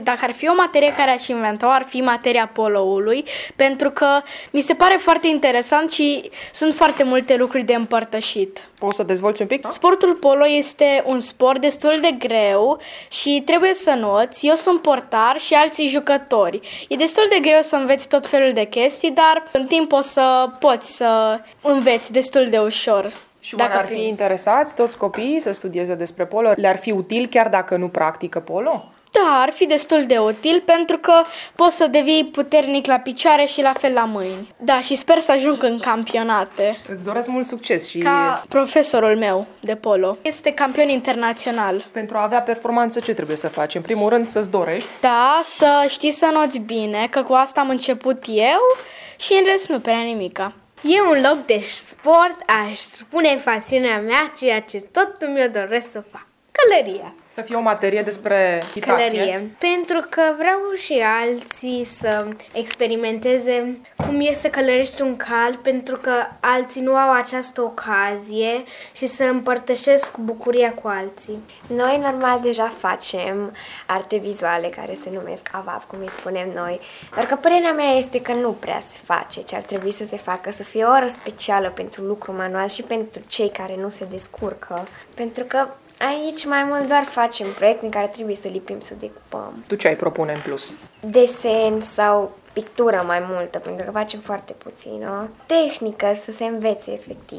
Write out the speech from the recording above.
Dacă ar fi o materie care aș inventa, ar fi materia poloului, pentru că mi se pare foarte interesant și sunt foarte multe lucruri de împărtășit. Poți să dezvolți un pic? Sportul polo este un sport destul de greu și trebuie să noți, eu sunt portar și alții jucători. E destul de greu să înveți tot felul de chestii, dar în timp o să poți să înveți destul de ușor. Și oare ar fi interesați toți copiii să studieze despre polo? Le-ar fi util chiar dacă nu practică polo? Da, ar fi destul de util pentru că poți să devii puternic la picioare și la fel la mâini. Da, și sper să ajung în campionate. Îți doresc mult succes și... Ca profesorul meu de polo. Este campion internațional. Pentru a avea performanță, ce trebuie să faci? În primul rând, să-ți dorești. Da, să știi să noți bine, că cu asta am început eu și în rest nu prea nimica. Eu în loc de sport aș spune pasiunea mea, ceea ce tot mi-o doresc să fac. Călăria. Să fie o materie despre călărie. Pentru că vreau și alții să experimenteze cum e să călărești un cal, pentru că alții nu au această ocazie și să împărtășesc bucuria cu alții. Noi normal deja facem arte vizuale care se numesc AVAP, cum îi spunem noi, doar că părerea mea este că nu prea se face ce ar trebui să se facă, să fie o oră specială pentru lucru manual și pentru cei care nu se descurcă, pentru că aici mai mult doar facem proiecte în care trebuie să lipim, să decupăm. Tu ce ai propune în plus? Desen sau pictură mai multă, pentru că facem foarte puțină. Tehnică, să se învețe efectiv.